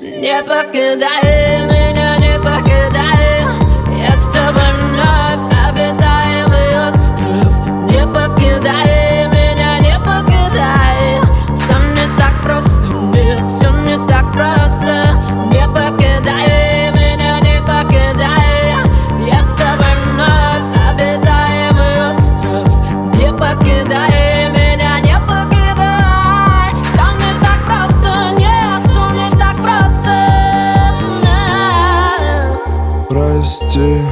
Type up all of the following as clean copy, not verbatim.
Не покидай меня, не покидай. Я с тобой вновь обитаемый остров. Не покидай меня, не покидай. Все не так просто, нет, все не так просто. Не покидай меня, не покидай. Я с тобой вновь обитаемый остров. Не покидай меня, не покидай. Все не так просто, нет, все не так просто. Прости,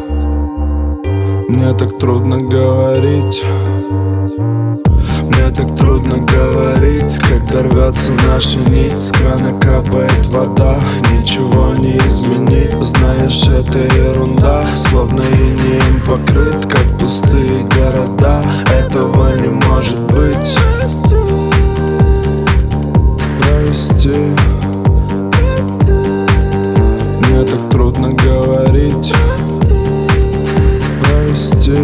мне так трудно говорить. Мне так трудно говорить, когда рвется наша нить. С крана капает вода, ничего не изменить. Знаешь, это ерунда, словно инеем покрыт, как пустые города. Этого не может быть. Прости, мне так трудно говорить. Прости.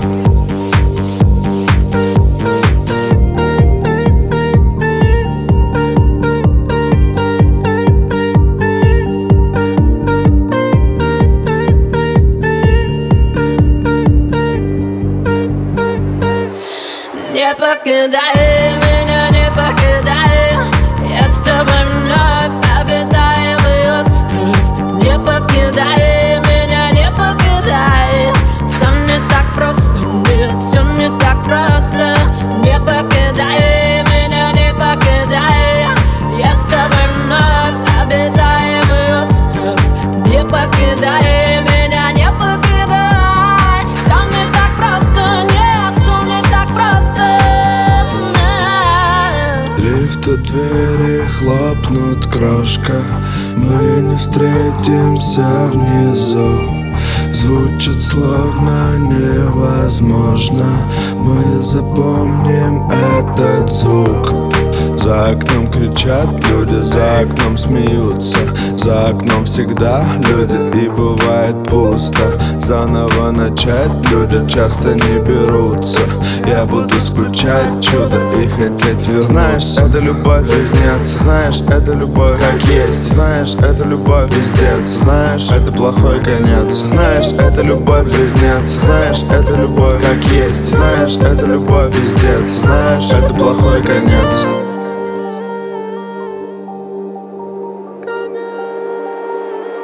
Не покидай меня, не покидай. Я с тобой вновь обитаемый остров. Не покидай меня, не покидай. Все не так просто, нет, все не так просто. Не покидай меня, не покидай. Я с тобой вновь обитаемый остров. Не покидай меня, не покидай. Все не так просто, нет, все не так просто. Лифта двери хлопнут, крошка. Мы не встретимся внизу. Звучит словно невозможно. Мы запомним этот звук. За окном кричат люди, за окном смеются. За окном всегда люди, и бывает пусто. Заново начать люди часто не берутся. Я буду скучать, чудо, и хотеть вернуться. Знаешь, это любовь вездец. Знаешь, это любовь как есть. Знаешь, это любовь вездец. Знаешь, это плохой конец. Знаешь, это любовь вездец. Знаешь, это любовь как есть. Знаешь, это любовь вездец. Знаешь, это плохой конец.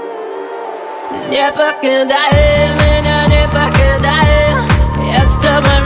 Не покидай меня, не покидай. Я с тобой